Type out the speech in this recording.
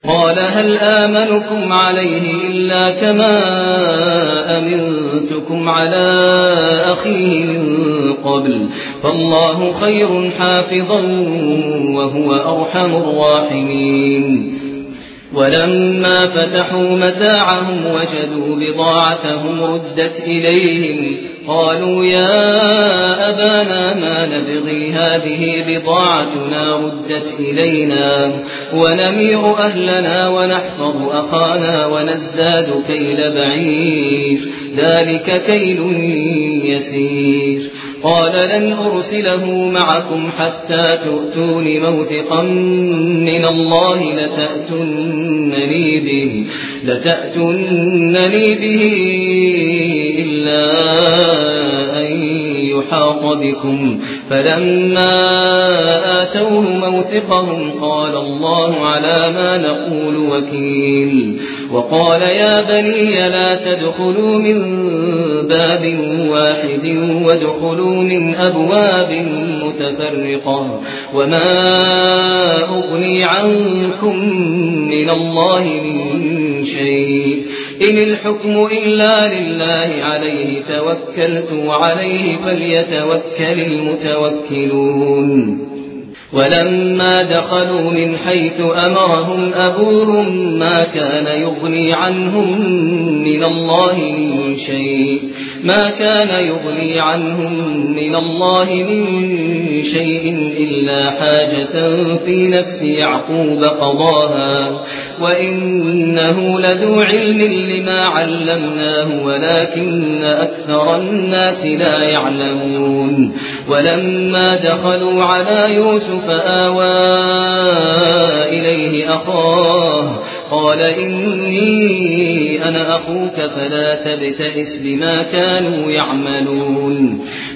قال هل آمنكم عليه إلا كما أمنتكم على أخيه من قبل فالله خير حافظا وهو أرحم الراحمين ولما فتحوا متاعهم وجدوا بضاعتهم ردت إليهم قالوا يا أبانا ما نبغي هذه بضاعتنا ردت إلينا ونمير أهلنا ونحفظ أخانا ونزداد كيل بعير ذلك كيل يسير قال لن أرسله معكم حتى تؤتون موثقا من الله لتأتونني به إلا أن يحاط بكم فلما آتوه موثقهم قال الله على ما نقول وكيل وقال يا بني لا تدخلوا من باب واحد وادخلوا من أبواب متفرقة وما أغني عنكم من الله من شيء إن الحكم إلا لله عليه توكلت وعليه فليتوكل المتوكلون ولما دخلوا من حيث أمرهم أبوهم ما كان يغني عنهم من الله من شيء إلا حاجة في نفس يعقوب قضاها وإنه لذو علم لما علمناه ولكن أكثر الناس لا يعلمون ولما دخلوا على يوسف آوى إليه أخاه قال إني أنا أخوك فلا تبتئس بما كانوا يعملون